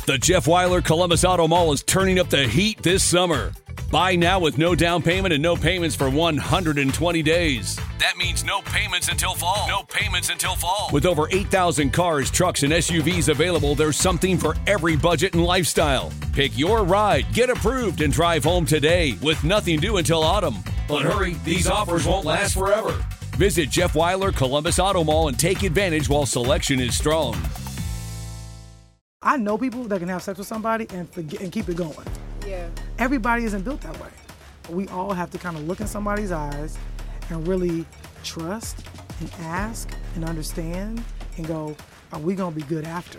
The Jeff Weiler Columbus Auto Mall is turning up the heat this summer. Buy now with no down payment and no payments for 120 days. That means no payments until fall. No payments until fall. With over 8,000 cars, trucks, and SUVs available, there's something for every budget and lifestyle. Pick your ride, get approved, and drive home today with nothing due until autumn. But hurry, these offers won't last forever. Visit Jeff Weiler Columbus Auto Mall and take advantage while selection is strong. I know people that can have sex with somebody and forget and keep it going. Yeah. Everybody isn't built that way. We all have to kind of look in somebody's eyes and really trust and ask and understand and go, are we gonna be good after?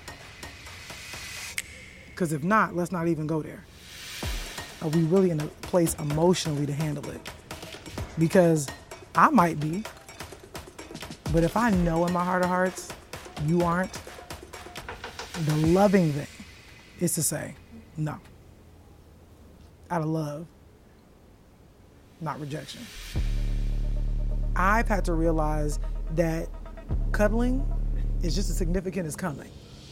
Because if not, let's not even go there. Are we really in a place emotionally to handle it? Because I might be, but if I know in my heart of hearts, you aren't, the loving thing is to say, no. Out of love, not rejection. I've had to realize that cuddling is just as significant as coming.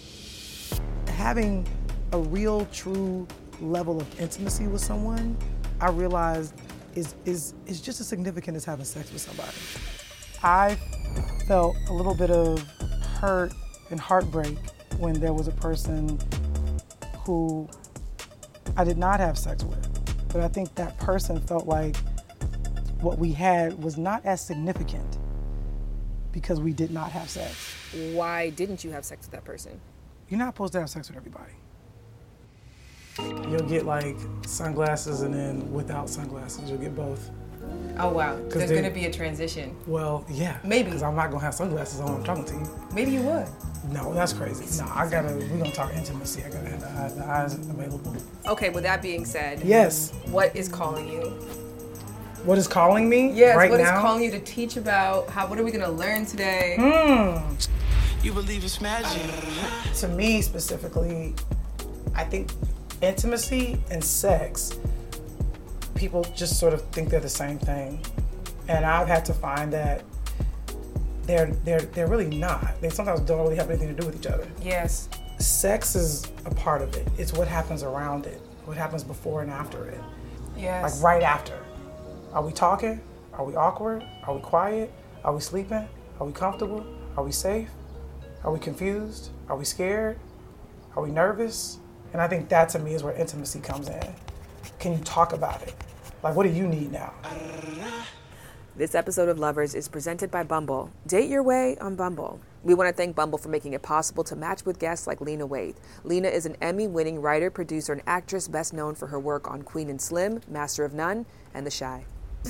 Having a real, true level of intimacy with someone, I realized is just as significant as having sex with somebody. I felt a little bit of hurt and heartbreak when there was a person who I did not have sex with. But I think that person felt like what we had was not as significant because we did not have sex. Why didn't you have sex with that person? You're not supposed to have sex with everybody. You'll get like sunglasses and then without sunglasses, you'll get both. Oh wow, there's gonna be a transition. Well, yeah. Maybe. Because I'm not gonna have sunglasses on when I'm talking to you. Maybe you would. No, that's crazy. No, we're gonna talk intimacy. I gotta have the eyes available. Okay, with that being said. Yes. What is calling you? What is calling me? Yes, right what now? is calling you to teach about what are we gonna learn today? You believe it's magic. To me specifically, I think intimacy and sex, people just sort of think they're the same thing. And I've had to find that they're really not. They sometimes don't really have anything to do with each other. Yes. Sex is a part of it. It's what happens around it, what happens before and after it. Yes. Like right after. Are we talking? Are we awkward? Are we quiet? Are we sleeping? Are we comfortable? Are we safe? Are we confused? Are we scared? Are we nervous? And I think that to me is where intimacy comes in. Can you talk about it? Like, what do you need now? This episode of Lovers is presented by Bumble. Date your way on Bumble. We want to thank Bumble for making it possible to match with guests like Lena Waithe. Lena is an Emmy-winning writer, producer, and actress best known for her work on Queen and Slim, Master of None, and The Chi.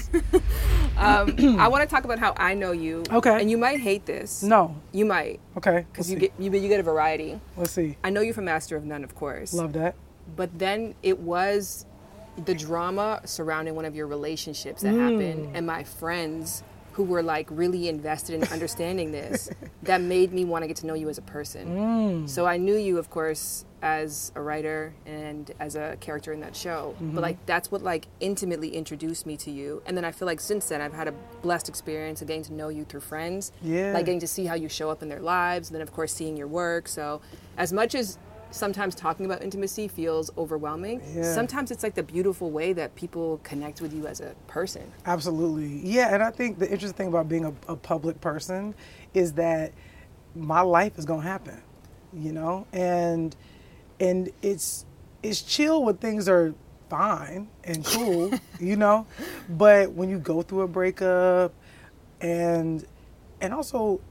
I want to talk about how I know you. Okay. And you might hate this. No. You might. Okay. Because you get a variety. Let's see. I know you from Master of None, of course. Love that. But then it was the drama surrounding one of your relationships that happened, and my friends who were like really invested in understanding this, that made me want to get to know you as a person. So I knew you, of course, as a writer and as a character in that show. But like that's what like intimately introduced me to you. And then I feel like since then I've had a blessed experience of getting to know you through friends. Yeah. Like getting to see how you show up in their lives, and then of course seeing your work. So as much as sometimes talking about intimacy feels overwhelming, sometimes it's like the beautiful way that people connect with you as a person. Absolutely. Yeah, and I think the interesting thing about being a public person is that my life is gonna happen, you know? And it's chill when things are fine and cool, you know? But when you go through a breakup and also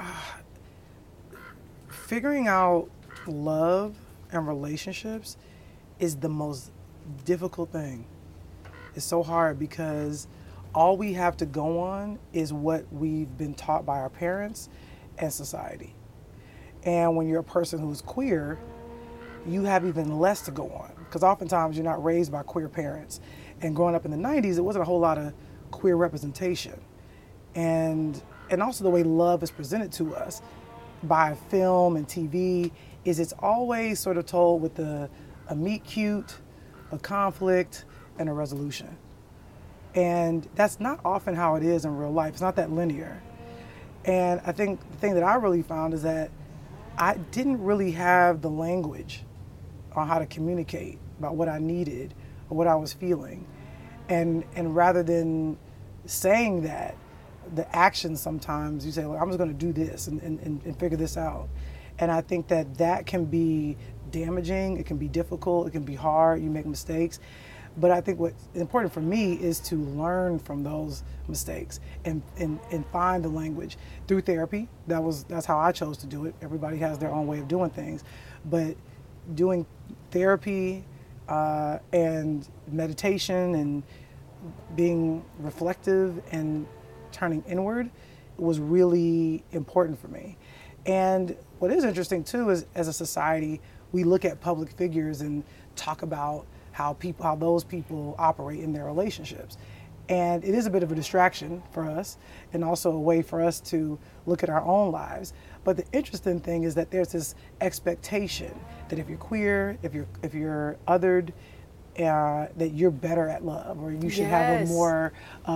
figuring out love and relationships is the most difficult thing. It's so hard because all we have to go on is what we've been taught by our parents and society. And when you're a person who's queer, you have even less to go on because oftentimes you're not raised by queer parents. And growing up in the 90s, there wasn't a whole lot of queer representation. And also the way love is presented to us by film and TV is it's always sort of told with a meet cute, a conflict, and a resolution. And that's not often how it is in real life. It's not that linear. And I think the thing that I really found is that I didn't really have the language on how to communicate about what I needed or what I was feeling. And rather than saying that, the action sometimes you say, well, I'm just going to do this and figure this out. And I think that can be damaging. It can be difficult. It can be hard. You make mistakes. But I think what's important for me is to learn from those mistakes and find the language through therapy. That's how I chose to do it. Everybody has their own way of doing things. But doing therapy and meditation and being reflective and turning inward was really important for me. And what is interesting too is, as a society, we look at public figures and talk about how those people operate in their relationships. And it is a bit of a distraction for us, and also a way for us to look at our own lives. But the interesting thing is that there's this expectation that if you're queer, if you're othered, that you're better at love, or you should have a more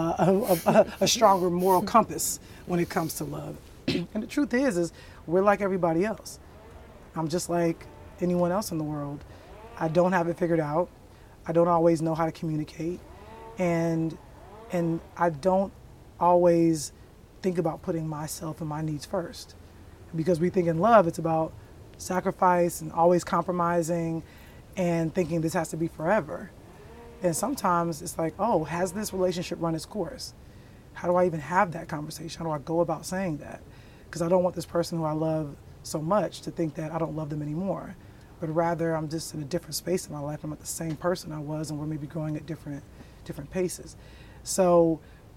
a stronger moral compass when it comes to love. And the truth is we're like everybody else. I'm just like anyone else in the world. I don't have it figured out. I don't always know how to communicate, and I don't always think about putting myself and my needs first, because we think in love it's about sacrifice and always compromising and thinking this has to be forever. And sometimes it's like, oh, has this relationship run its course? How do I even have that conversation? How do I go about saying that? Because I don't want this person who I love so much to think that I don't love them anymore, but rather I'm just in a different space in my life. I'm not the same person I was, and we're maybe growing at different paces. So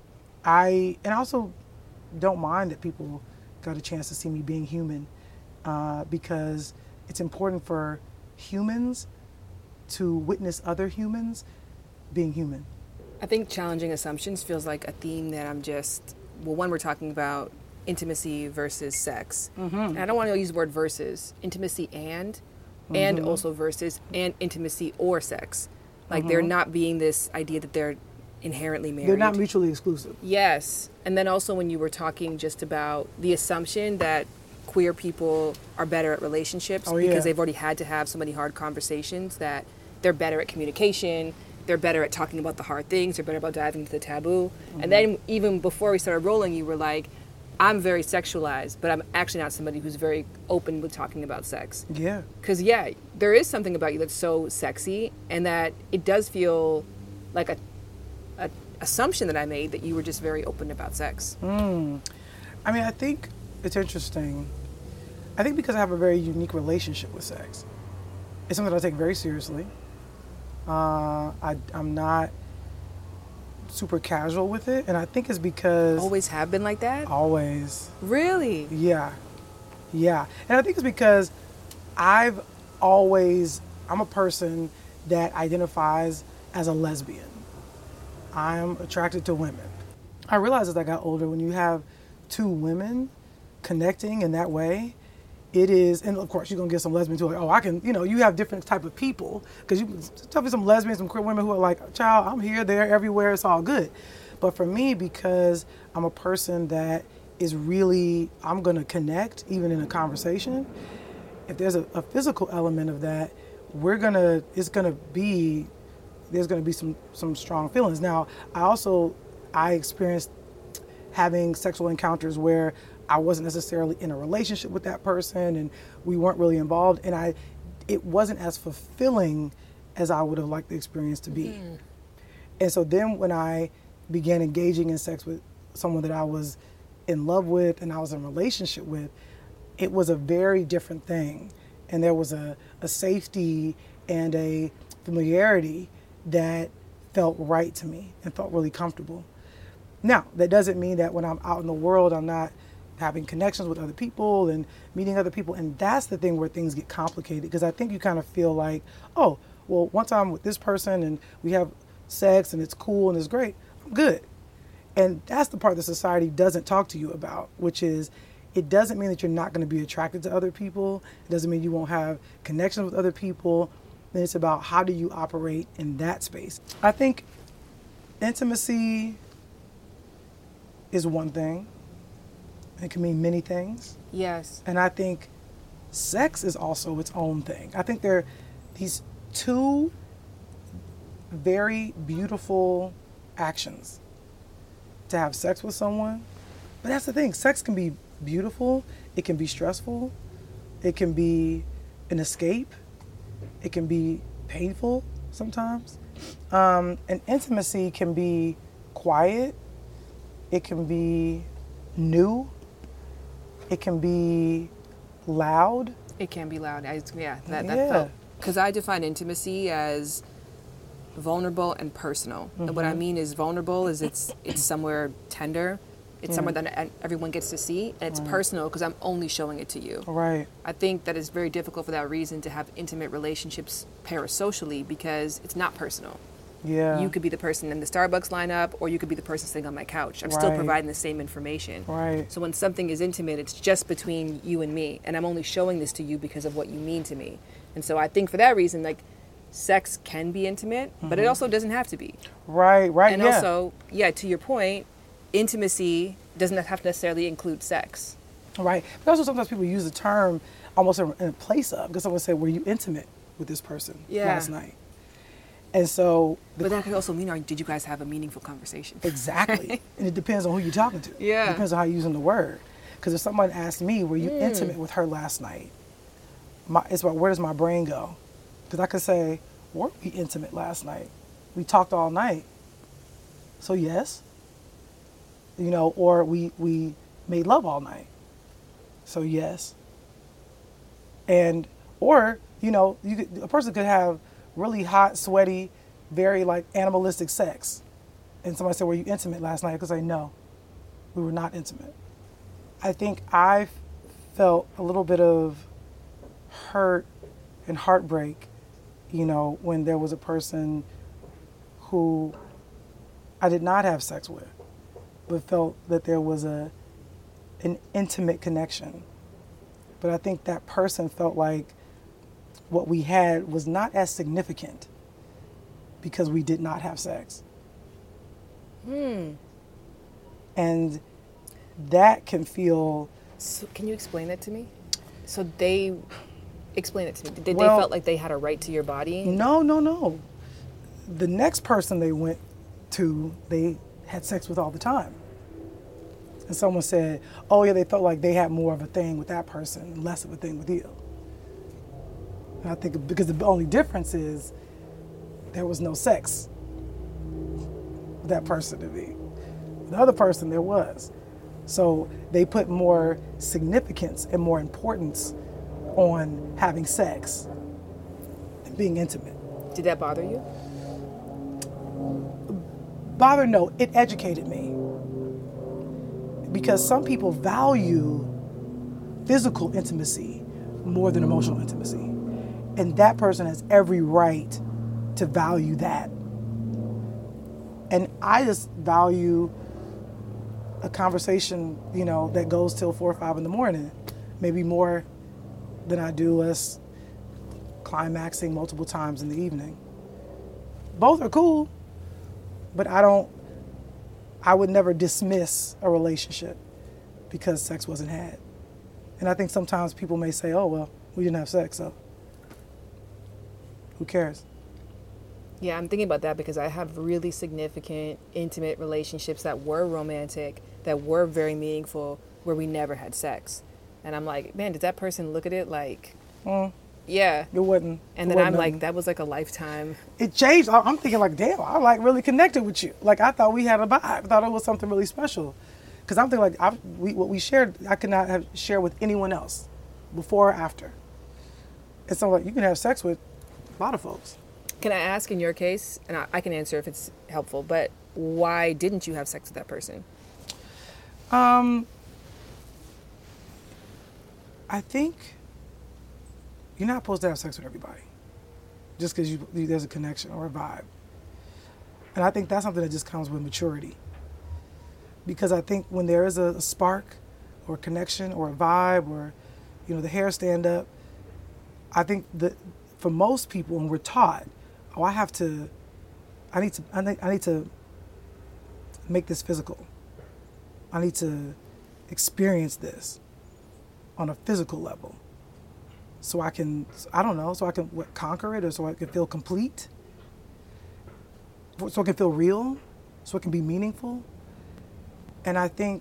I also don't mind that people got a chance to see me being human, because it's important for humans to witness other humans being human. I think challenging assumptions feels like a theme that one, we're talking about intimacy versus sex. Mm-hmm. And I don't want to use the word versus, intimacy and also versus, and intimacy or sex. Like they're not being this idea that they're inherently married. They're not mutually exclusive. Yes. And then also when you were talking just about the assumption that queer people are better at relationships because they've already had to have so many hard conversations, that they're better at communication, they're better at talking about the hard things, they're better about diving into the taboo. And then even before we started rolling, you were like, I'm very sexualized, but I'm actually not somebody who's very open with talking about sex. Yeah. Because, there is something about you that's so sexy, and that it does feel like a assumption that I made that you were just very open about sex. I mean, I think it's interesting. I think because I have a very unique relationship with sex, it's something that I take very seriously. I'm not super casual with it, and I think it's because... Always have been like that? Always. Really? Yeah. And I think it's because I'm a person that identifies as a lesbian. I'm attracted to women. I realized as I got older, when you have two women connecting in that way, it is, and of course you're gonna get some lesbians who are like, oh, I can, you have different type of people, because you talk to some lesbians, some queer women who are like, child, I'm here, there, everywhere, it's all good. But for me, because I'm a person that is really, I'm gonna connect even in a conversation, if there's a physical element of that, there's gonna be some strong feelings. Now, I experienced having sexual encounters where I wasn't necessarily in a relationship with that person and we weren't really involved, and it wasn't as fulfilling as I would have liked the experience to be. And so then when I began engaging in sex with someone that I was in love with and I was in a relationship with, it was a very different thing. And there was a safety and a familiarity that felt right to me and felt really comfortable. Now, that doesn't mean that when I'm out in the world, I'm not having connections with other people and meeting other people. And that's the thing where things get complicated, because I think you kind of feel like, oh, well, once I'm with this person and we have sex and it's cool and it's great, I'm good. And that's the part that society doesn't talk to you about, which is it doesn't mean that you're not going to be attracted to other people. It doesn't mean you won't have connections with other people. And it's about how do you operate in that space. I think intimacy is one thing. It can mean many things. Yes. And I think sex is also its own thing. I think these two very beautiful actions. To have sex with someone. But that's the thing, sex can be beautiful, it can be stressful, it can be an escape, it can be painful sometimes. And intimacy can be quiet, it can be new, it can be loud. It can be loud. That felt, because I define intimacy as vulnerable and personal. And what I mean is vulnerable is it's somewhere tender. It's somewhere that everyone gets to see, and it's personal because I'm only showing it to you. Right. I think that it's very difficult for that reason to have intimate relationships parasocially because it's not personal. Yeah. You could be the person in the Starbucks lineup, or you could be the person sitting on my couch. I'm still Right. providing the same information. Right. So when something is intimate, it's just between you and me, and I'm only showing this to you because of what you mean to me. And so I think for that reason, like, sex can be intimate, but it also doesn't have to be. Right, And also, to your point, intimacy doesn't have to necessarily include sex. Right. But also sometimes people use the term almost in place of, because someone said, were you intimate with this person last night? And so... But that could also mean, did you guys have a meaningful conversation? Exactly. And it depends on who you're talking to. Yeah. It depends on how you're using the word. Because if someone asked me, were you intimate with her last night? It's about, where does my brain go? Because I could say, were we intimate last night? We talked all night. So yes. You know, or we made love all night. So yes. And, or, you know, a person could have really hot, sweaty, very like animalistic sex. And somebody said, were you intimate last night? I could say, no, we were not intimate. I think I felt a little bit of hurt and heartbreak, you know, when there was a person who I did not have sex with, but felt that there was an intimate connection. But I think that person felt like what we had was not as significant because we did not have sex. And that can feel... So can you explain that to me? So they... Explain it to me. They Well, felt like they had a right to your body? No. The next person they went to, they had sex with all the time. And someone said, oh yeah, they felt like they had more of a thing with that person, less of a thing with you. And I think because the only difference is there was no sex with that person to me. The other person there was. So they put more significance and more importance on having sex and being intimate. Did that bother you? No, it educated me. Because some people value physical intimacy more than emotional intimacy. And that person has every right to value that. And I just value a conversation, you know, that goes till 4 or 5 in the morning, maybe more than I do us climaxing multiple times in the evening. Both are cool, but I would never dismiss a relationship because sex wasn't had. And I think sometimes people may say, oh, well, we didn't have sex, so who cares? Yeah, I'm thinking about that because I have really significant, intimate relationships that were romantic, that were very meaningful, where we never had sex. And I'm like, man, did that person look at it like, yeah. It wasn't. And then I'm like, that was like a lifetime. It changed. I'm thinking like, damn, I like really connected with you. Like I thought we had a vibe. I thought it was something really special. Because I'm thinking like, what we shared, I could not have shared with anyone else before or after. And so like, you can have sex with a lot of folks. Can I ask in your case, and I can answer if it's helpful, but why didn't you have sex with that person? I think you're not supposed to have sex with everybody just because there's a connection or a vibe. And I think that's something that just comes with maturity. Because I think when there is a spark or a connection or a vibe or, you know, the hair stand up, I think that for most people, when we're taught, I need to make this physical. I need to experience this on a physical level. so I can, I don't know, so I can conquer it, or so I can feel complete, so it can feel real, so it can be meaningful. And I think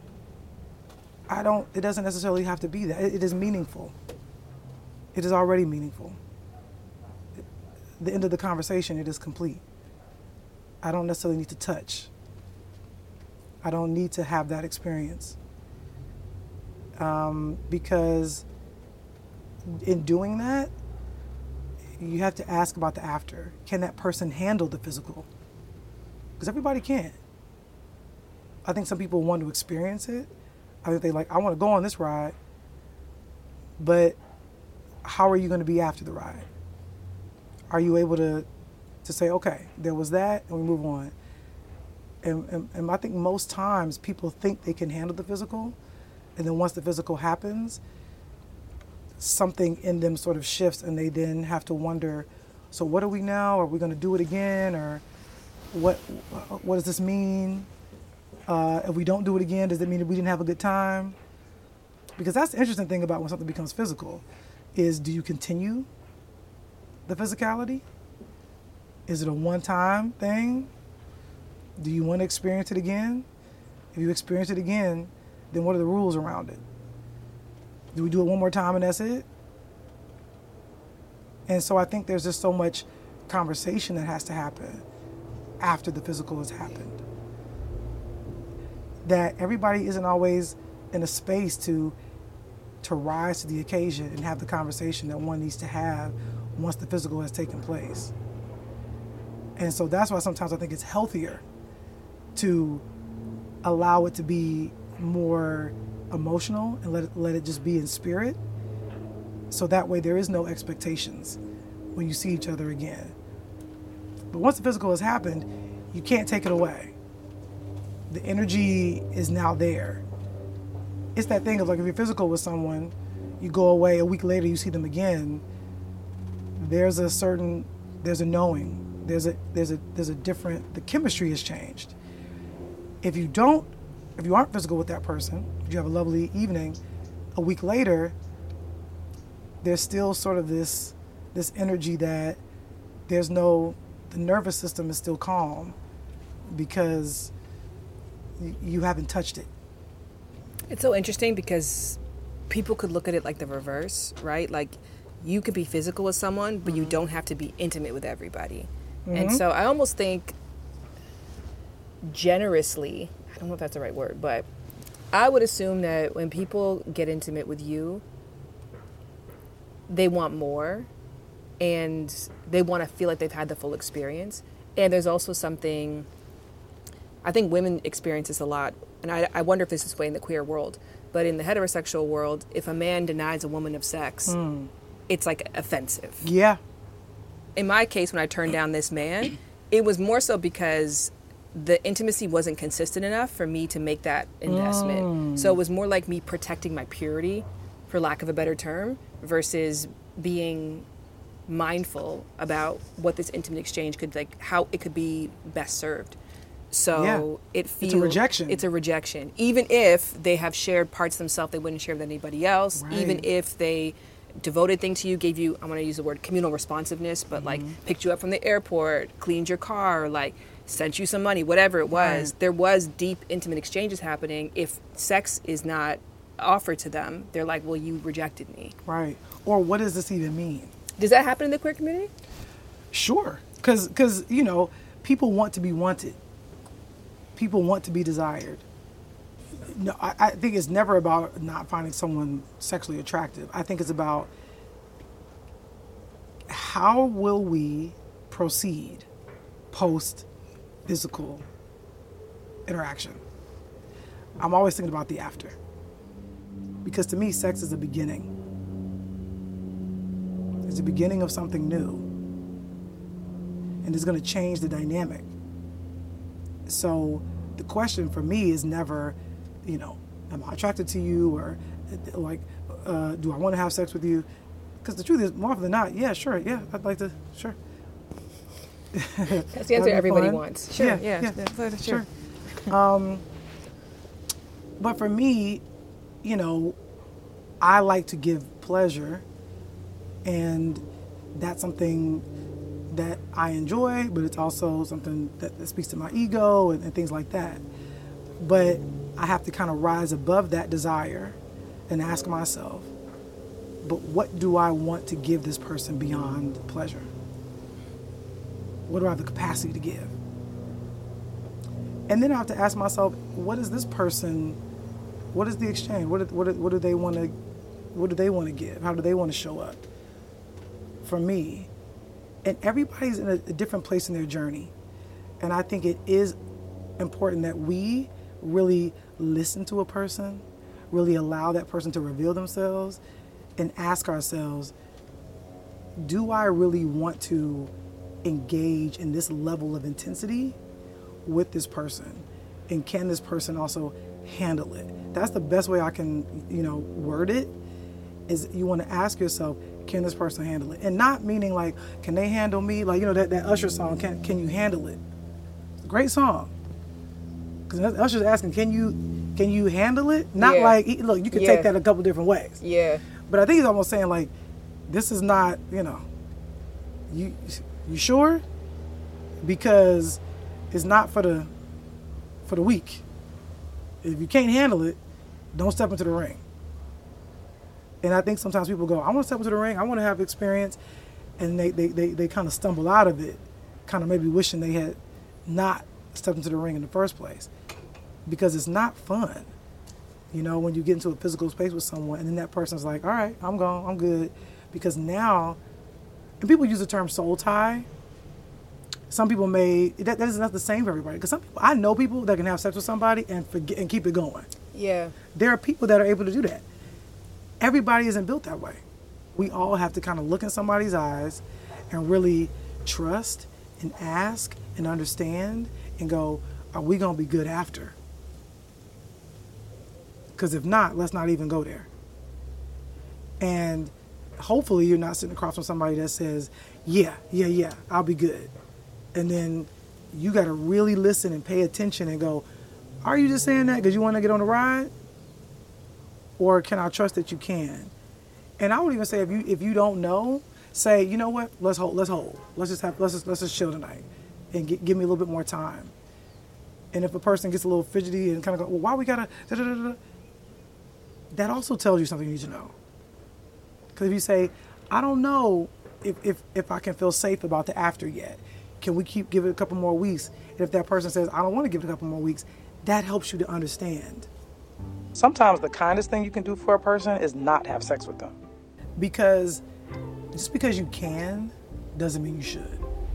it doesn't necessarily have to be that. It is meaningful. It is already meaningful. The end of the conversation, it is complete. I don't necessarily need to touch. I don't need to have that experience. Because in doing that, you have to ask about the after. Can that person handle the physical? Because everybody can't. I think some people want to experience it. I think I want to go on this ride, but how are you going to be after the ride? Are you able to say, okay, there was that, and we move on? And I think most times people think they can handle the physical, and then once the physical happens, something in them sort of shifts, and they then have to wonder, so what are we now? Are we going to do it again? Or what does this mean? If we don't do it again, does it mean that we didn't have a good time? Because that's the interesting thing about when something becomes physical, is do you continue the physicality? Is it a one-time thing? Do you want to experience it again? If you experience it again, then what are the rules around it? Do we do it one more time and that's it? And so I think there's just so much conversation that has to happen after the physical has happened, that everybody isn't always in a space to rise to the occasion and have the conversation that one needs to have once the physical has taken place. And so that's why sometimes I think it's healthier to allow it to be more emotional and let it just be in spirit. So that way there is no expectations when you see each other again. But once the physical has happened, you can't take it away. The energy is now there. It's that thing of if you're physical with someone, you go away, a week later you see them again, there's a knowing. There's a different, the chemistry has changed. If you aren't physical with that person, if you have a lovely evening, a week later, there's still sort of this energy that the nervous system is still calm because you haven't touched it. It's so interesting because people could look at it like the reverse, right? Like you could be physical with someone, but you don't have to be intimate with everybody. Mm-hmm. And so I almost think generously, I don't know if that's the right word, but I would assume that when people get intimate with you, they want more and they want to feel like they've had the full experience. And there's also something, I think women experience this a lot, and I wonder if this is the way in the queer world, but in the heterosexual world, if a man denies a woman of sex, it's like offensive. Yeah. In my case, when I turned down this man, it was more so because the intimacy wasn't consistent enough for me to make that investment. So it was more like me protecting my purity, for lack of a better term, versus being mindful about what this intimate exchange how it could be best served. So it feels... It's a rejection. It's a rejection. Even if they have shared parts of themselves they wouldn't share with anybody else, right. Even if they devoted thing to you, gave you, I'm going to use the word communal responsiveness, but picked you up from the airport, cleaned your car, sent you some money, whatever it was, right. There was deep, intimate exchanges happening. If sex is not offered to them, they're like, well, you rejected me. Right. Or what does this even mean? Does that happen in the queer community? Sure. Because people want to be wanted. People want to be desired. No, I think it's never about not finding someone sexually attractive. I think it's about how will we proceed post-physical interaction. I'm always thinking about the after. Because to me, sex is the beginning. It's the beginning of something new. And it's going to change the dynamic. So the question for me is never, am I attracted to you, or do I want to have sex with you? Because the truth is, more often than not, yeah, sure, yeah, I'd like to, sure. That's the answer everybody wants. Sure, yeah. Sure. But for me, I like to give pleasure, And that's something that I enjoy, but it's also something that speaks to my ego and things like that. But I have to kind of rise above that desire and ask myself, but what do I want to give this person beyond pleasure? What do I have the capacity to give? And then I have to ask myself, what is this person, what is the exchange? What do they want to give? How do they want to show up for me? And everybody's in a different place in their journey. And I think it is important that we really listen to a person, really allow that person to reveal themselves, and ask ourselves, do I really want to engage in this level of intensity with this person? And can this person also handle it? That's the best way I can, word it, is you want to ask yourself, can this person handle it? And not meaning like, can they handle me? Like, that Usher song, can you handle it? It's a great song. Because Usher's asking, can you handle it? Not like, look, you can take that a couple different ways. Yeah. But I think he's almost saying like, this is not, you sure? Because it's not for the weak. If you can't handle it, don't step into the ring. And I think sometimes people go, I want to step into the ring, I want to have experience, and they kind of stumble out of it, kind of maybe wishing they had not stepped into the ring in the first place. Because it's not fun. When you get into a physical space with someone and then that person's like, all right, I'm gone, I'm good. Because now, and people use the term soul tie. Some people that is not the same for everybody. Because some people, I know people that can have sex with somebody and forget and keep it going. Yeah. There are people that are able to do that. Everybody isn't built that way. We all have to kind of look in somebody's eyes and really trust and ask and understand and go, are we going to be good after? Because if not, let's not even go there. And hopefully you're not sitting across from somebody that says, yeah, I'll be good. And then you got to really listen and pay attention and go, are you just saying that because you want to get on the ride? Or can I trust that you can? And I would even say if you don't know, say, you know what, let's hold. Let's just chill tonight and give me a little bit more time. And if a person gets a little fidgety and kind of go, well, why we gotta that also tells you something you need to know. Because if you say, I don't know if I can feel safe about the after yet, can we give it a couple more weeks? And if that person says, I don't want to give it a couple more weeks, that helps you to understand. Sometimes the kindest thing you can do for a person is not have sex with them. Because just because you can doesn't mean you should.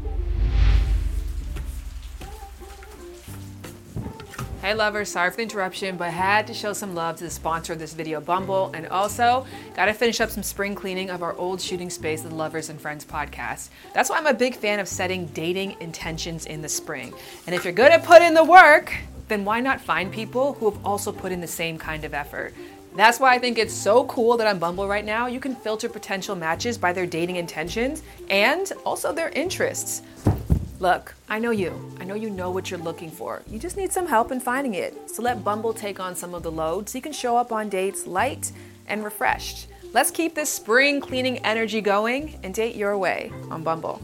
Hey lovers, sorry for the interruption, but had to show some love to the sponsor of this video, Bumble, and also got to finish up some spring cleaning of our old shooting space, the Lovers and Friends podcast. That's why I'm a big fan of setting dating intentions in the spring. And if you're good at putting in the work, then why not find people who have also put in the same kind of effort? That's why I think it's so cool that on Bumble right now, you can filter potential matches by their dating intentions and also their interests. Look, I know you know what you're looking for. You just need some help in finding it. So let Bumble take on some of the load so you can show up on dates light and refreshed. Let's keep this spring cleaning energy going and date your way on Bumble.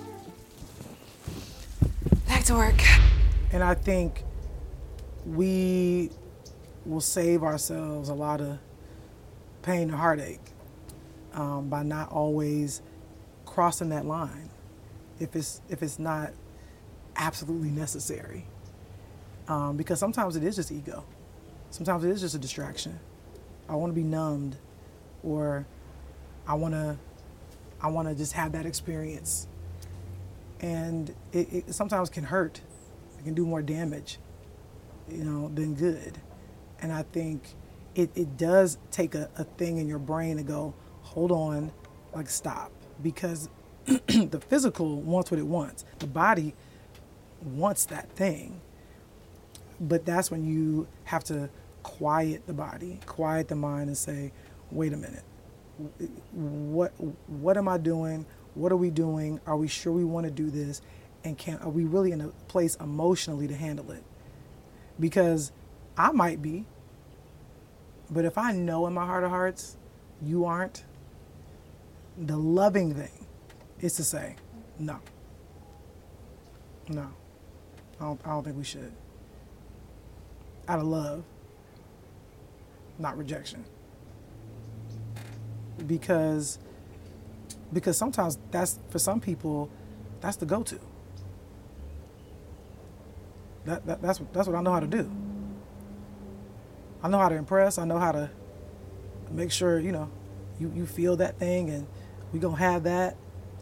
Back to work. And I think we will save ourselves a lot of pain and heartache by not always crossing that line. If it's not absolutely necessary. Because sometimes it is just ego. Sometimes it is just a distraction. I want to be numbed, or I want to just have that experience. And it sometimes can hurt. It can do more damage, than good. And I think it does take a thing in your brain to go, hold on, like stop. Because the physical wants what it wants. The body wants that thing. But that's when you have to quiet the body, quiet the mind and say, wait a minute. What am I doing? What are we doing? Are we sure we want to do this? And are we really in a place emotionally to handle it? Because I might be, but if I know in my heart of hearts, you aren't, The loving thing is to say, no. No. I don't think we should. Out of love, not rejection. Because sometimes that's, for some people, that's the go-to. That's what I know how to do. I know how to impress. I know how to make sure, you feel that thing, and we gonna have that.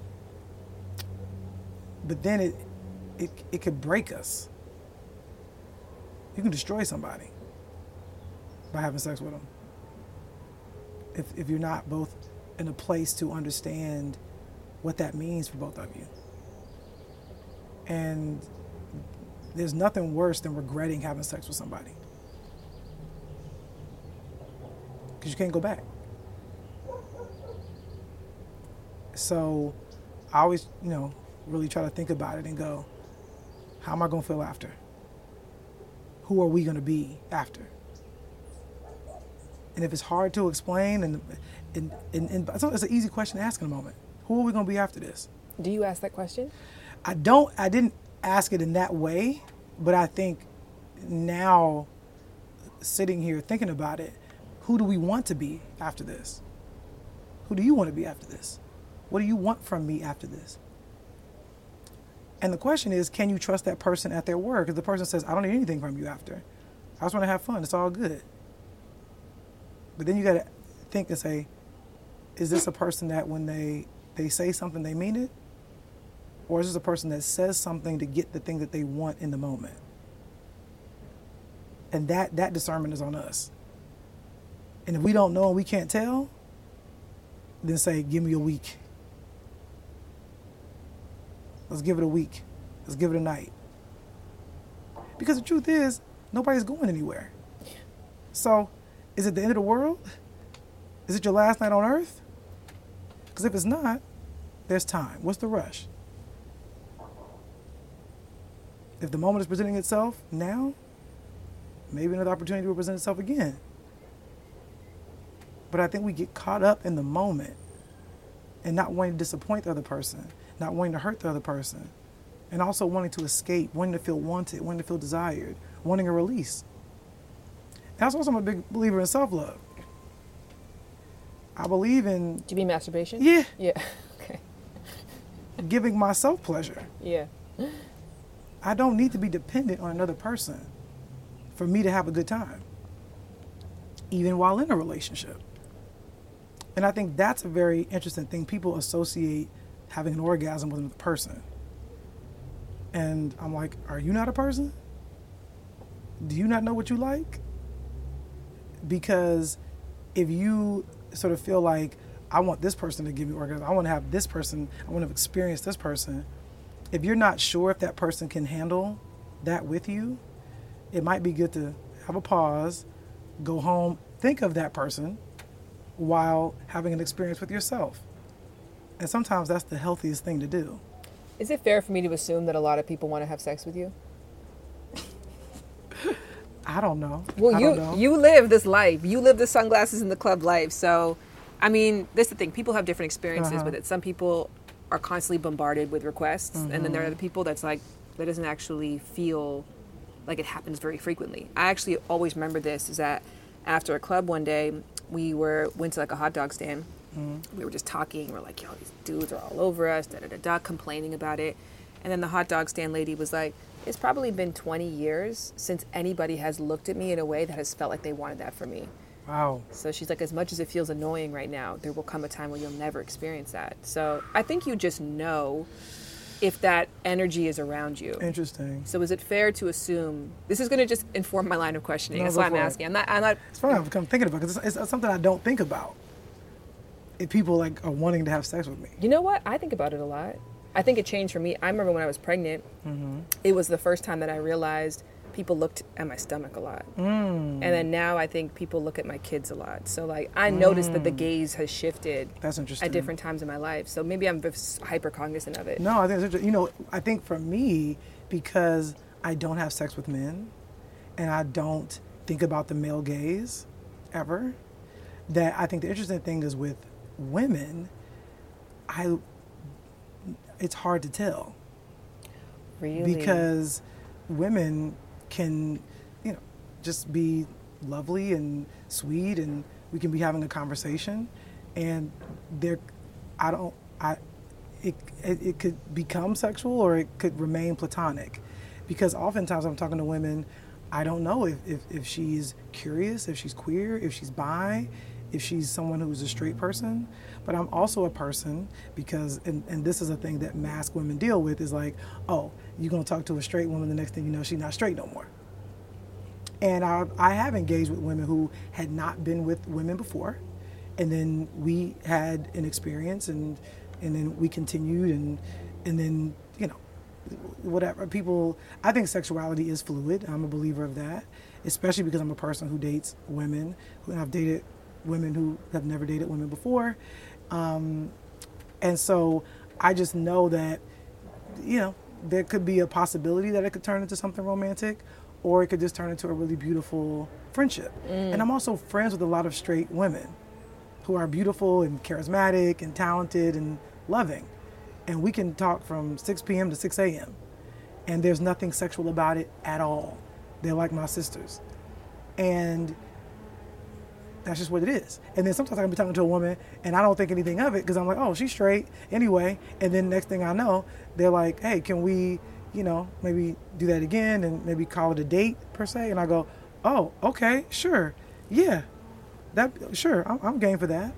But then it could break us. You can destroy somebody by having sex with them. If you're not both in a place to understand what that means for both of you. And there's nothing worse than regretting having sex with somebody. Because you can't go back. So I always, really try to think about it and go, how am I going to feel after? Who are we going to be after? And if it's hard to explain, and it's an easy question to ask in a moment. Who are we going to be after this? Do you ask that question? I didn't ask it in that way, but I think now, sitting here thinking about it, who do we want to be after this? Who do you want to be after this? What do you want from me after this? And the question is, can you trust that person at their word? Because the person says, I don't need anything from you after. I just want to have fun. It's all good. But then you got to think and say, is this a person that when they say something, they mean it? Or is this a person that says something to get the thing that they want in the moment? And that discernment is on us. And if we don't know and we can't tell, then say, give me a week. Let's give it a week. Let's give it a night. Because the truth is, nobody's going anywhere. So, is it the end of the world? Is it your last night on earth? Because if it's not, there's time. What's the rush? If the moment is presenting itself now, maybe another opportunity will present itself again. But I think we get caught up in the moment and not wanting to disappoint the other person, not wanting to hurt the other person, and also wanting to escape, wanting to feel wanted, wanting to feel desired, wanting a release. And that's also I'm a big believer in self-love. I believe in... Do you mean masturbation? Yeah. Yeah. Okay. Giving myself pleasure. Yeah. I don't need to be dependent on another person for me to have a good time, even while in a relationship. And I think that's a very interesting thing. People associate having an orgasm with another person. And I'm like, are you not a person? Do you not know what you like? Because if you sort of feel like, I want this person to give me orgasm, I want to have this person, I want to experience this person, if you're not sure if that person can handle that with you, it might be good to have a pause, go home, think of that person while having an experience with yourself. And sometimes that's the healthiest thing to do. Is it fair for me to assume that a lot of people want to have sex with you? I don't know. Well, you live this life. You live the sunglasses in the club life. So, I mean, this is the thing. People have different experiences with it. Some people are constantly bombarded with requests. And then there are other people that doesn't actually feel like it happens very frequently. I actually always remember this, is that after a club one day, we went to like a hot dog stand. We were just talking. We're like, yo, these dudes are all over us, complaining about it. And then the hot dog stand lady was like, it's probably been 20 years since anybody has looked at me in a way that has felt like they wanted that from me. Wow. So she's like, as much as it feels annoying right now, there will come a time where you'll never experience that. So I think you just know if that energy is around you. Interesting. So is it fair to assume, this is going to just inform my line of questioning. No, that's why I'm asking. I'm not. It's funny I've become thinking about it, because it's something I don't think about. If people like are wanting to have sex with me. You know what? I think about it a lot. I think it changed for me. I remember when I was pregnant, it was the first time that I realized people looked at my stomach a lot. And then now I think people look at my kids a lot. So like I noticed that the gaze has shifted. That's interesting. At different times in my life. So maybe I'm hyper cognizant of it. No, I think it's interesting. I think for me, because I don't have sex with men and I don't think about the male gaze ever, that I think the interesting thing is with women, it's hard to tell. Really? Because women can, just be lovely and sweet, and we can be having a conversation, and it could become sexual, or it could remain platonic. Because oftentimes I'm talking to women, I don't know if she's curious, if she's queer, if she's bi, if she's someone who's a straight person. But I'm also a person, because, and this is a thing that masked women deal with, is like, oh, you're going to talk to a straight woman, the next thing you know, she's not straight no more. And I have engaged with women who had not been with women before. And then we had an experience, and then we continued, and then, whatever. People, I think sexuality is fluid. I'm a believer of that, especially because I'm a person who dates women, who I've dated women who have never dated women before. And so I just know that, there could be a possibility that it could turn into something romantic, or it could just turn into a really beautiful friendship. And I'm also friends with a lot of straight women who are beautiful and charismatic and talented and loving. And we can talk from 6 p.m. to 6 a.m. And there's nothing sexual about it at all. They're like my sisters. And that's just what it is. And then sometimes I can be talking to a woman and I don't think anything of it, because I'm like, oh, she's straight anyway. And then next thing I know, they're like, hey, can we, maybe do that again and maybe call it a date per se? And I go, oh, okay, sure. Yeah, sure, I'm game for that.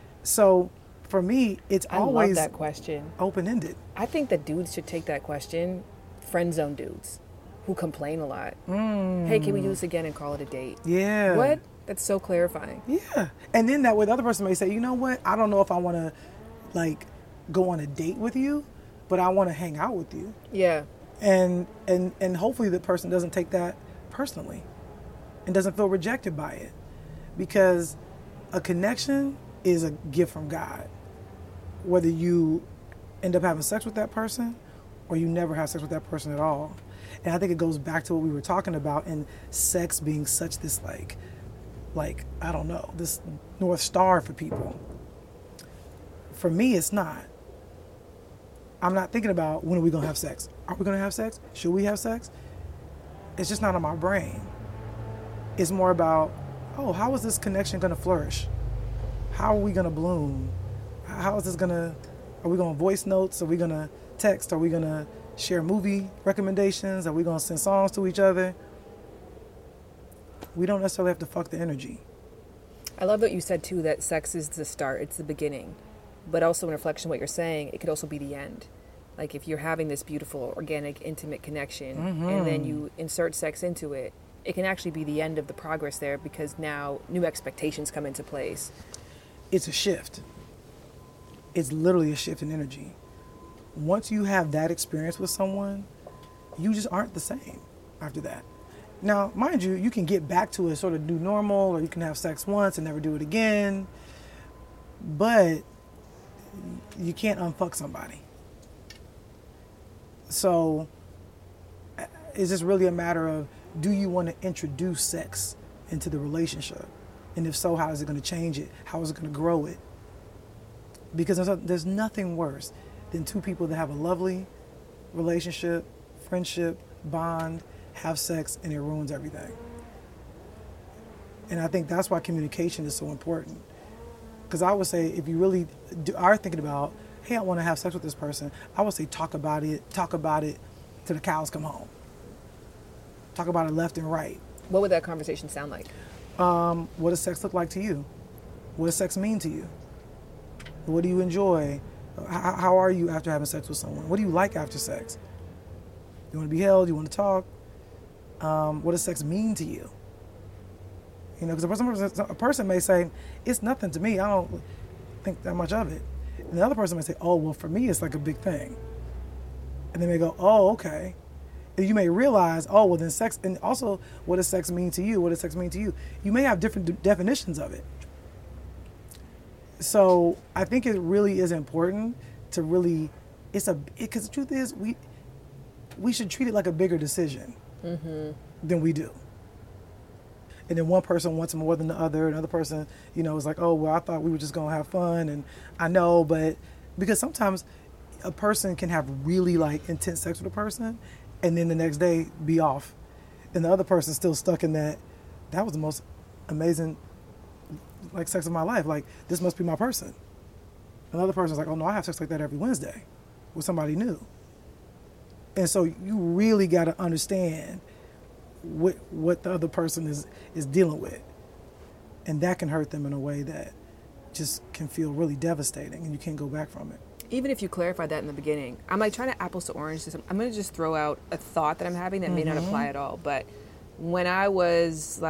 So for me, it's always love that question. Open-ended. I think that dudes should take that question, friend zone dudes who complain a lot. Hey, can we do this again and call it a date? Yeah. What? That's so clarifying. Yeah. And then that way the other person may say, you know what? I don't know if I want to go on a date with you, but I want to hang out with you. Yeah. And hopefully the person doesn't take that personally and doesn't feel rejected by it, because a connection is a gift from God. Whether you end up having sex with that person or you never have sex with that person at all. And I think it goes back to what we were talking about, and sex being such this I don't know, this North Star for people. For me, it's not. I'm not thinking about, when are we going to have sex? Are we going to have sex? Should we have sex? It's just not on my brain. It's more about, oh, how is this connection going to flourish? How are we going to bloom? How is this going to, are we going to voice notes? Are we going to text? Are we going to share movie recommendations? Are we going to send songs to each other? We don't necessarily have to fuck the energy. I love that you said too that sex is the start, it's the beginning. But also in reflection of what you're saying, it could also be the end. Like if you're having this beautiful, organic, intimate connection, and then you insert sex into it, it can actually be the end of the progress there, because now new expectations come into place. It's a shift. It's literally a shift in energy. Once you have that experience with someone, you just aren't the same after that. Now, mind you, you can get back to a sort of new normal, or you can have sex once and never do it again, but you can't unfuck somebody. So it's just really a matter of, do you want to introduce sex into the relationship? And if so, how is it going to change it? How is it going to grow it? Because there's nothing worse than two people that have a lovely relationship, friendship, bond, have sex, and it ruins everything. And I think that's why communication is so important. Because I would say, if you really are thinking about, hey, I want to have sex with this person, I would say talk about it till the cows come home. Talk about it left and right. What would that conversation sound like? What does sex look like to you? What does sex mean to you? What do you enjoy? How are you after having sex with someone? What do you like after sex? You want to be held? You want to talk? What does sex mean to you? Because a person may say, it's nothing to me. I don't think that much of it. And the other person may say, oh, well, for me, it's like a big thing. And they may go, oh, okay. And you may realize, oh, well, then sex, and also, what does sex mean to you? What does sex mean to you? You may have different definitions of it. So I think it really is important to really, because the truth is, we should treat it like a bigger decision than we do. And then one person wants more than the other. Another person, is like, oh, well, I thought we were just going to have fun. And I know, but Because sometimes a person can have really like intense sex with a person and then the next day be off. And the other person's still stuck in that was the most amazing like sex of my life. Like, this must be my person. Another person's like, oh no, I have sex like that every Wednesday with somebody new. And so you really got to understand what the other person is dealing with. And that can hurt them in a way that just can feel really devastating and you can't go back from it. Even if you clarify that in the beginning, I'm like trying to apples to oranges. I'm going to just throw out a thought that I'm having that may not apply at all. But when I was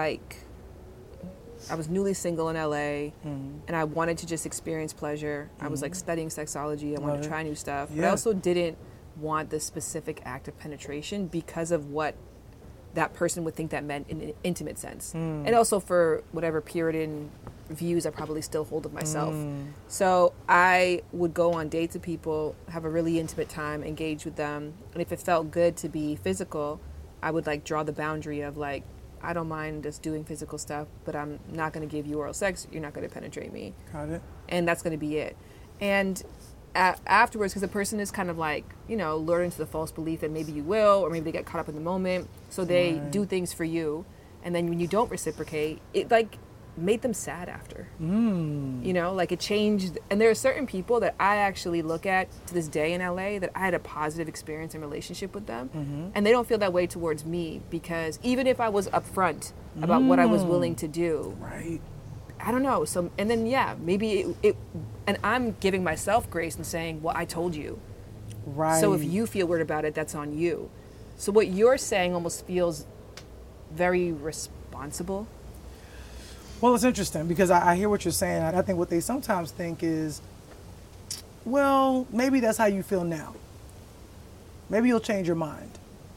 newly single in LA and I wanted to just experience pleasure. I was like studying sexology. I wanted to try new stuff. But I also didn't want the specific act of penetration because of what that person would think that meant in an intimate sense. And also for whatever Puritan views I probably still hold of myself. So I would go on dates with people, have a really intimate time, engage with them. And if it felt good to be physical, I would like draw the boundary of like, I don't mind just doing physical stuff, but I'm not going to give you oral sex. You're not going to penetrate me. Got it. And that's going to be it. And afterwards, because the person is kind of like, lured into the false belief that maybe you will, or maybe they get caught up in the moment. So they do things for you. And then when you don't reciprocate, it like made them sad after. Like it changed. And there are certain people that I actually look at to this day in LA that I had a positive experience and relationship with them. And they don't feel that way towards me because even if I was upfront about what I was willing to do, right? I don't know. So, and then, maybe it and I'm giving myself grace and saying, well, I told you. Right. So if you feel weird about it, that's on you. So what you're saying almost feels very responsible. Well, it's interesting because I hear what you're saying. I think what they sometimes think is, well, maybe that's how you feel now. Maybe you'll change your mind.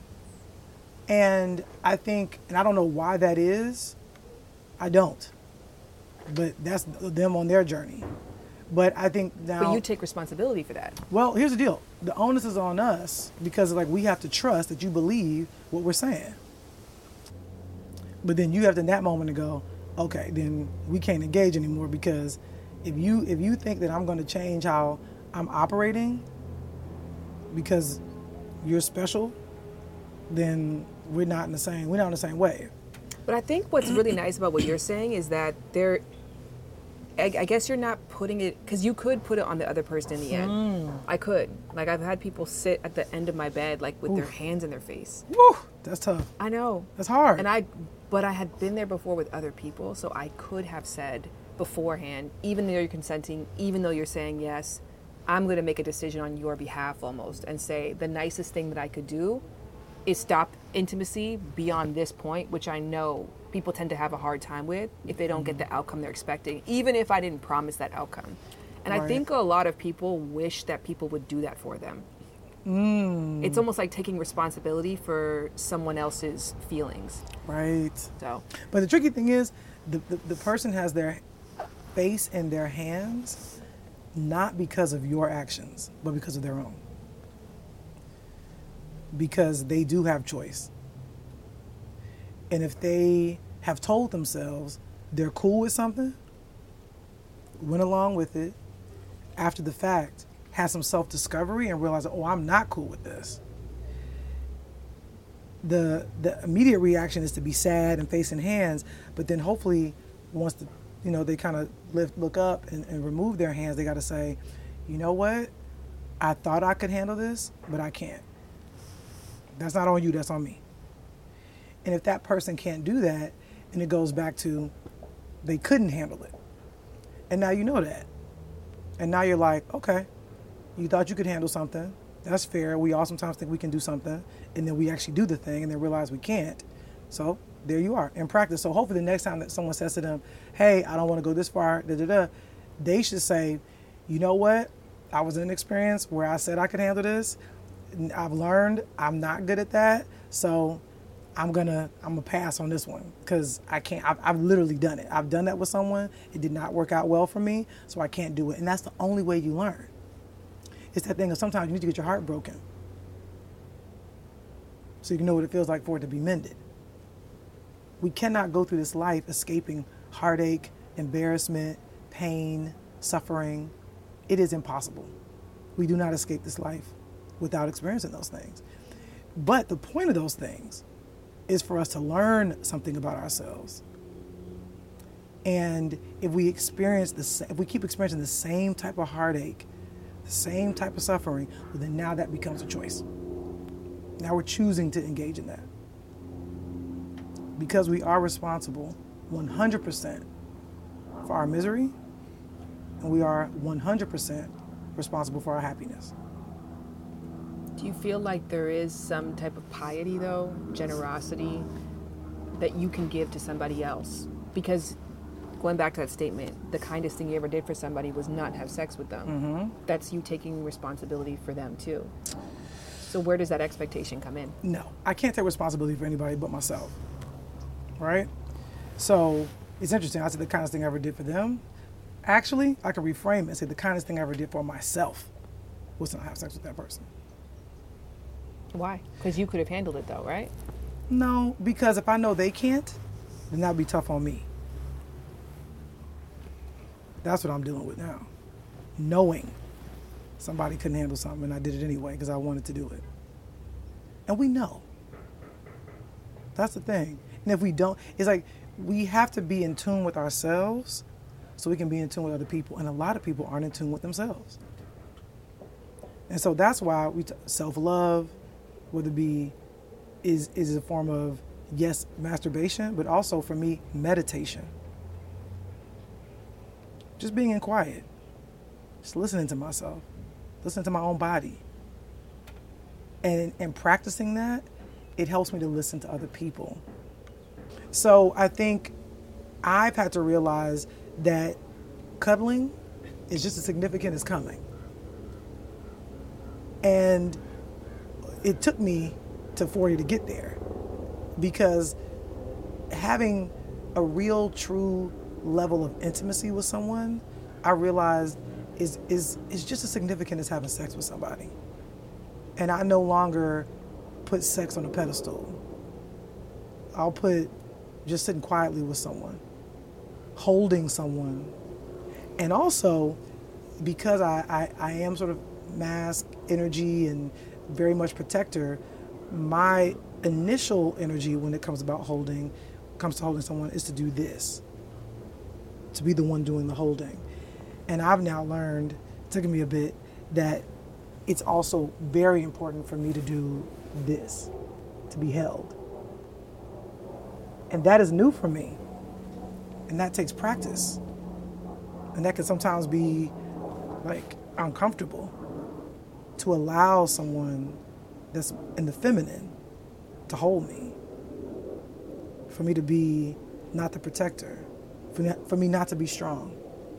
And I think, and I don't know why that is. I don't. But that's them on their journey. But I think now... But you take responsibility for that. Well, here's the deal. The onus is on us because like we have to trust that you believe what we're saying. But then you have to in that moment to go, okay, then we can't engage anymore because if you think that I'm going to change how I'm operating because you're special, then we're not on the same wave. But I think what's really nice about what you're saying is that I guess you're not putting it, because you could put it on the other person in the end. I could. Like I've had people sit at the end of my bed like with their hands in their face. Woo, that's tough. I know. That's hard. But I had been there before with other people, so I could have said beforehand, even though you're consenting, even though you're saying yes, I'm going to make a decision on your behalf almost and say the nicest thing that I could do is stop intimacy beyond this point, which I know people tend to have a hard time with if they don't get the outcome they're expecting, even if I didn't promise that outcome. And I think a lot of people wish that people would do that for them. It's almost like taking responsibility for someone else's feelings. Right. So, but the tricky thing is, the person has their face in their hands, not because of your actions, but because of their own. Because they do have choice. And if they have told themselves they're cool with something, went along with it, after the fact, had some self-discovery and realized, oh, I'm not cool with this. The immediate reaction is to be sad and face in hands, but then hopefully once they kind of look up and remove their hands, they got to say, you know what? I thought I could handle this, but I can't. That's not on you, that's on me. And if that person can't do that, and it goes back to they couldn't handle it. And now you know that. And now you're like, okay, you thought you could handle something. That's fair. We all sometimes think we can do something, and then we actually do the thing, and then realize we can't. So there you are in practice. So hopefully the next time that someone says to them, hey, I don't want to go this far, they should say, you know what? I was in an experience where I said I could handle this. I've learned I'm not good at that. So I'm gonna pass on this one because I can't. I've literally done it. I've done that with someone. It did not work out well for me, so I can't do it. And that's the only way you learn. It's that thing of sometimes you need to get your heart broken so you can know what it feels like for it to be mended. We cannot go through this life escaping heartache, embarrassment, pain, suffering. It is impossible. We do not escape this life without experiencing those things. But the point of those things is for us to learn something about ourselves. And if we keep experiencing the same type of heartache, the same type of suffering, well, then now that becomes a choice. Now we're choosing to engage in that. Because we are responsible 100% for our misery, and we are 100% responsible for our happiness. Do you feel like there is some type of piety, though, generosity, that you can give to somebody else? Because going back to that statement, the kindest thing you ever did for somebody was not have sex with them. Mm-hmm. That's you taking responsibility for them, too. So where does that expectation come in? No, I can't take responsibility for anybody but myself, right? So it's interesting. I said the kindest thing I ever did for them. Actually, I can reframe it and say the kindest thing I ever did for myself was to not have sex with that person. Why? Because you could have handled it, though, right? No, because if I know they can't, then that would be tough on me. That's what I'm dealing with now. Knowing somebody couldn't handle something and I did it anyway because I wanted to do it. And we know. That's the thing. And if we don't, it's like we have to be in tune with ourselves so we can be in tune with other people. And a lot of people aren't in tune with themselves. And so that's why self-love, whether it be, is a form of, yes, masturbation, but also for me, meditation. Just being in quiet, just listening to myself, listening to my own body. And practicing that, it helps me to listen to other people. So I think I've had to realize that cuddling is just as significant as coming. And it took me to 40 to get there, because having a real, true level of intimacy with someone, I realized is just as significant as having sex with somebody. And I no longer put sex on a pedestal. I'll put just sitting quietly with someone, holding someone. And also, because I am sort of mask energy and very much protector, my initial energy when it comes to holding someone is to do this, to be the one doing the holding. And I've now learned, it took me a bit, that it's also very important for me to do this, to be held. And that is new for me. And that takes practice. And that can sometimes be like uncomfortable, to allow someone that's in the feminine to hold me, for me to be not the protector, for me not to be strong.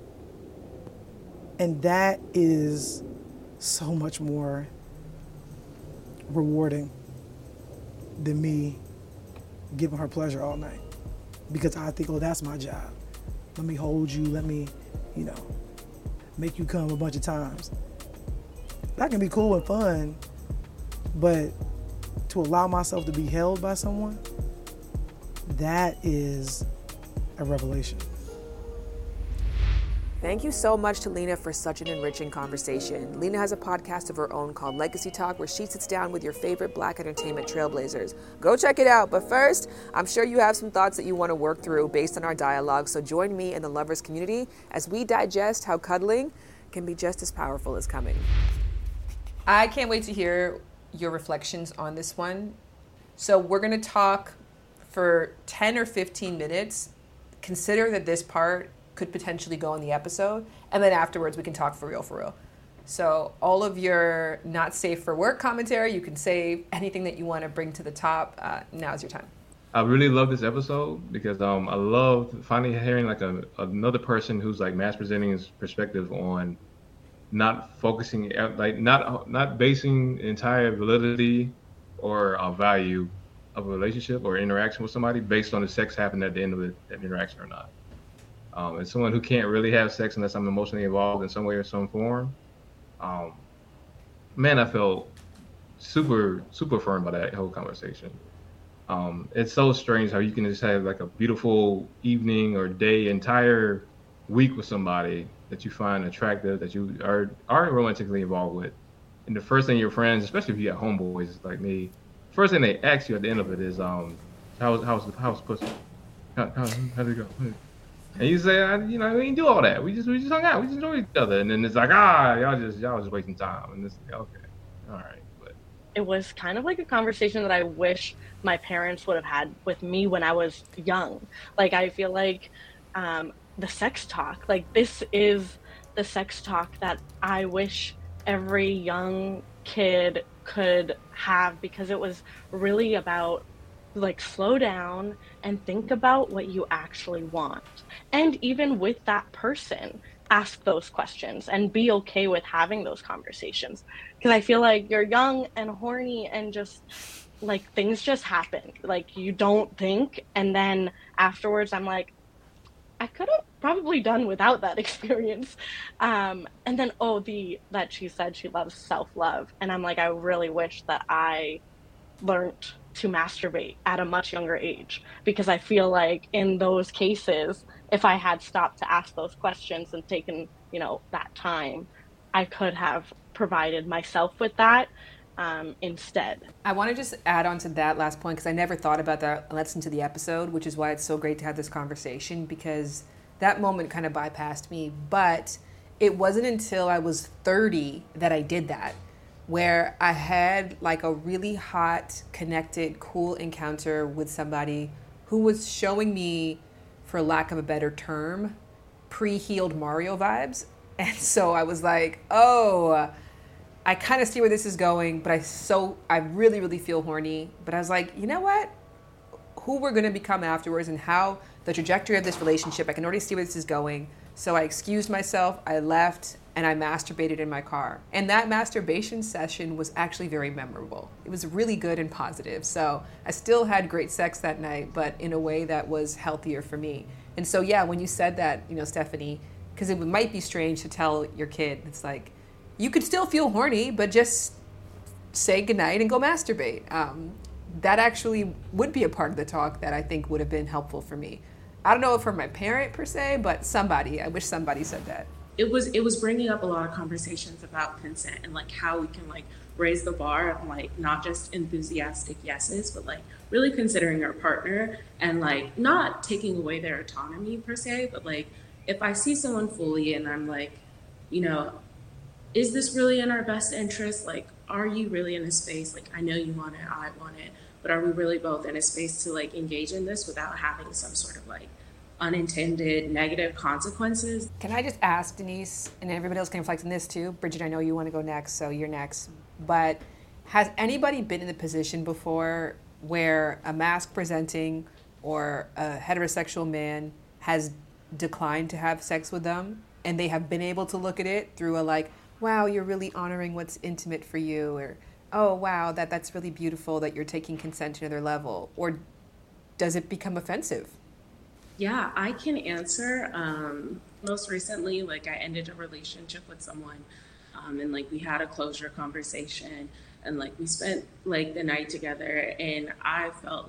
And that is so much more rewarding than me giving her pleasure all night. Because I think, oh, that's my job. Let me hold you, let me, make you come a bunch of times. That can be cool and fun, but to allow myself to be held by someone, that is a revelation. Thank you so much to Lena for such an enriching conversation. Lena has a podcast of her own called Legacy Talk, where she sits down with your favorite Black entertainment trailblazers. Go check it out. But first, I'm sure you have some thoughts that you want to work through based on our dialogue. So join me in the lovers community as we digest how cuddling can be just as powerful as coming. I can't wait to hear your reflections on this one. So we're going to talk for 10 or 15 minutes. Consider that this part could potentially go in the episode, and then afterwards we can talk for real. So all of your not safe for work commentary, you can save. Anything that you want to bring to the top, now's your time. I really love this episode because I love finally hearing like another person who's like mass presenting his perspective on not focusing, like not basing entire validity or value of a relationship or interaction with somebody based on the sex happened at the end of that interaction or not. As someone who can't really have sex unless I'm emotionally involved in some way or some form, man, I felt super, super affirmed by that whole conversation. It's so strange how you can just have like a beautiful evening or day, entire week with somebody that you find attractive, that you are romantically involved with, and the first thing your friends, especially if you got homeboys like me, first thing they ask you at the end of it is, how's pussy? How'd it go? And you say, we didn't do all that. We just hung out. We just enjoyed each other. And then it's like, y'all just wasting time. And it's like, okay, all right. But it was kind of like a conversation that I wish my parents would have had with me when I was young. Like, I feel like the sex talk, like, this is the sex talk that I wish every young kid could have, because it was really about, like, slow down and think about what you actually want. And even with that person, ask those questions and be okay with having those conversations. Because I feel like you're young and horny and just, like, things just happen. Like, you don't think. And then afterwards, I'm like, I could have probably done without that experience. And then, that she said she loves self-love. And I'm like, I really wish that I learned to masturbate at a much younger age, because I feel like in those cases, if I had stopped to ask those questions and taken, that time, I could have provided myself with that instead. I want to just add on to that last point, because I never thought about that. I listened to the episode, which is why it's so great to have this conversation, because that moment kind of bypassed me. But it wasn't until I was 30 that I did that, where I had like a really hot, connected, cool encounter with somebody who was showing me, for lack of a better term, pre-healed Mario vibes. And so I was like, I kind of see where this is going, but I really, really feel horny. But I was like, you know what? Who we're going to become afterwards and how the trajectory of this relationship, I can already see where this is going. So I excused myself, I left, and I masturbated in my car. And that masturbation session was actually very memorable. It was really good and positive. So I still had great sex that night, but in a way that was healthier for me. And so, yeah, when you said that, Stephanie, because it might be strange to tell your kid, it's like, you could still feel horny, but just say goodnight and go masturbate. That actually would be a part of the talk that I think would have been helpful for me. I don't know if from my parent per se, but I wish somebody said that. It was bringing up a lot of conversations about consent and like how we can like raise the bar of like not just enthusiastic yeses, but like really considering our partner and like not taking away their autonomy per se, but like if I see someone fully and I'm like, is this really in our best interest? Like, are you really in a space? Like, I know you want it, I want it, but are we really both in a space to like engage in this without having some sort of like unintended negative consequences? Can I just ask Denise, and everybody else can reflect on this too? Bridget, I know you want to go next, so you're next. But has anybody been in the position before where a mask presenting or a heterosexual man has declined to have sex with them, and they have been able to look at it through a like, wow, you're really honoring what's intimate for you, or oh wow, that's really beautiful that you're taking consent to another level? Or does it become offensive? Yeah, I can answer. Most recently, like I ended a relationship with someone, and like we had a closure conversation, and like we spent like the night together, and I felt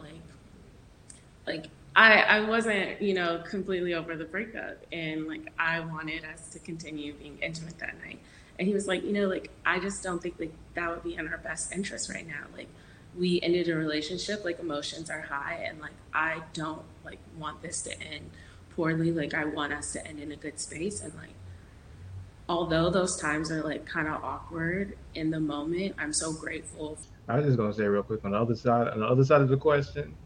like I wasn't, completely over the breakup, and like I wanted us to continue being intimate that night. And he was like, like I just don't think like that would be in our best interest right now. Like we ended a relationship, like emotions are high, and like I don't like want this to end poorly. Like I want us to end in a good space. And like although those times are like kind of awkward in the moment, I'm so grateful. I was just gonna say real quick on the other side of the question,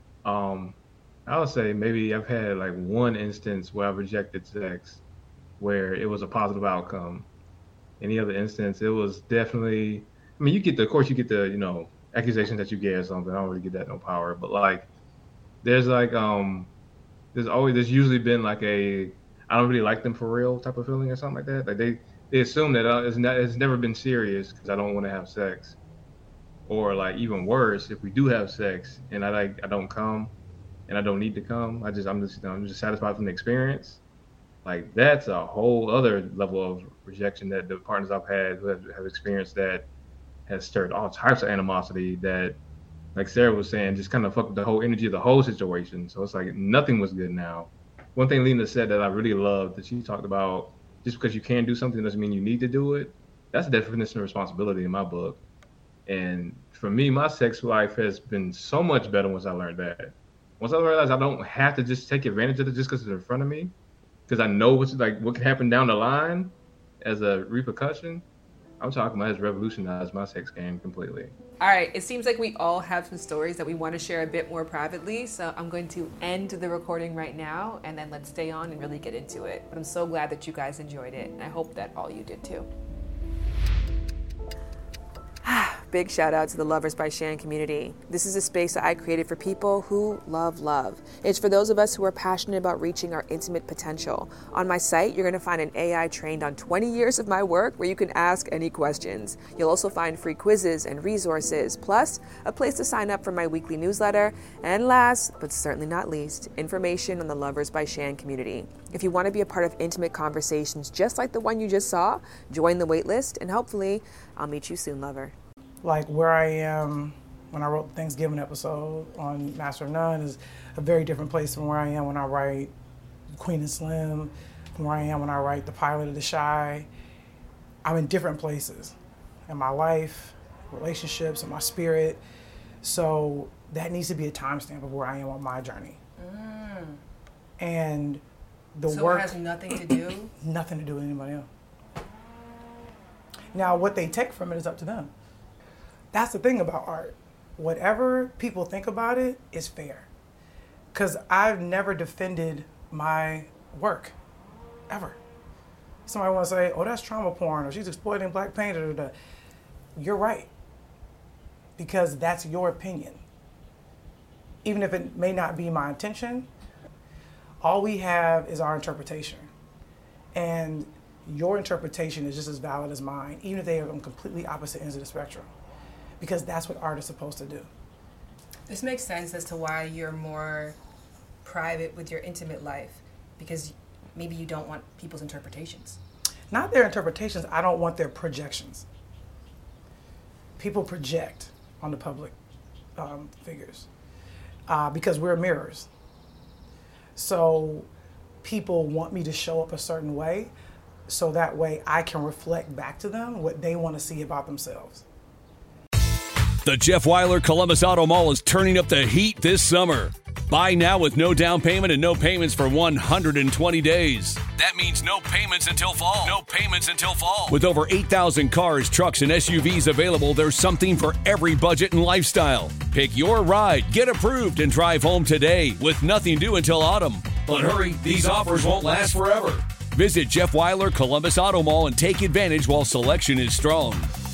I would say maybe I've had like one instance where I've rejected sex where it was a positive outcome. Any other instance, it was definitely, you get the accusations that you get or something. I don't really get that no power, but like there's like there's usually been like I don't really like them for real type of feeling or something like that. Like they assume that it's never been serious because I don't want to have sex, or like even worse, if we do have sex and I don't come and I don't need to come, I'm just satisfied from the experience. Like that's a whole other level of rejection that the partners I've had who have experienced that has stirred all types of animosity that, like Sarah was saying, just kind of fucked with the whole energy of the whole situation. So it's like nothing was good now. One thing Lena said that I really loved that she talked about, just because you can do something doesn't mean you need to do it. That's the definition of responsibility in my book. And for me, my sex life has been so much better once I learned that. Once I realized I don't have to just take advantage of it just because it's in front of me, because I know what can happen down the line as a repercussion. I'm talking about has revolutionized my sex game completely. All right, it seems like we all have some stories that we want to share a bit more privately, so I'm going to end the recording right now, and then let's stay on and really get into it. But I'm so glad that you guys enjoyed it, and I hope that all you did too. Big shout out to the Lovers by Shan community. This is a space that I created for people who love love. It's for those of us who are passionate about reaching our intimate potential. On my site, you're going to find an AI trained on 20 years of my work where you can ask any questions. You'll also find free quizzes and resources, plus a place to sign up for my weekly newsletter, and last, but certainly not least, information on the Lovers by Shan community. If you want to be a part of intimate conversations just like the one you just saw, join the waitlist, and hopefully I'll meet you soon, lover. Like where I am when I wrote the Thanksgiving episode on Master of None is a very different place from where I am when I write Queen and Slim, from where I am when I write The Pilot of The Shy. I'm in different places in my life, relationships, and my spirit. So that needs to be a timestamp of where I am on my journey. And the work has nothing to do? Nothing to do with anybody else. Now, what they take from it is up to them. That's the thing about art. Whatever people think about it is fair. Because I've never defended my work, ever. Somebody want to say, oh, that's trauma porn, or she's exploiting black paint, or you're right. Because that's your opinion. Even if it may not be my intention, all we have is our interpretation. And your interpretation is just as valid as mine, even if they are on completely opposite ends of the spectrum. Because that's what art is supposed to do. This makes sense as to why you're more private with your intimate life, because maybe you don't want people's interpretations. Not their interpretations, I don't want their projections. People project on the public figures because we're mirrors. So people want me to show up a certain way, so that way I can reflect back to them what they want to see about themselves. The Jeff Weiler Columbus Auto Mall is turning up the heat this summer. Buy now with no down payment and no payments for 120 days. That means no payments until fall. No payments until fall. With over 8,000 cars, trucks, and SUVs available, there's something for every budget and lifestyle. Pick your ride, get approved, and drive home today with nothing due until autumn. But hurry, these offers won't last forever. Visit Jeff Weiler Columbus Auto Mall and take advantage while selection is strong.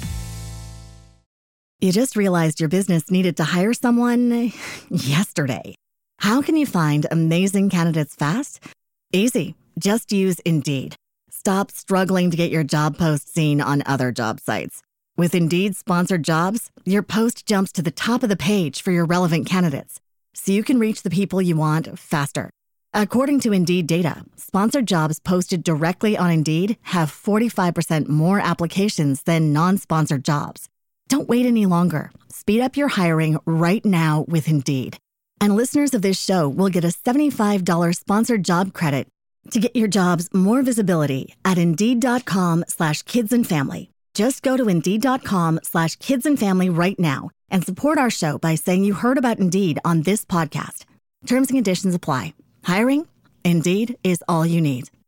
You just realized your business needed to hire someone yesterday. How can you find amazing candidates fast? Easy. Just use Indeed. Stop struggling to get your job post seen on other job sites. With Indeed sponsored jobs, your post jumps to the top of the page for your relevant candidates, so you can reach the people you want faster. According to Indeed data, sponsored jobs posted directly on Indeed have 45% more applications than non-sponsored jobs. Don't wait any longer. Speed up your hiring right now with Indeed. And listeners of this show will get a $75 sponsored job credit to get your jobs more visibility at Indeed.com/kidsandfamily. Just go to Indeed.com/kidsandfamily right now and support our show by saying you heard about Indeed on this podcast. Terms and conditions apply. Hiring? Indeed is all you need.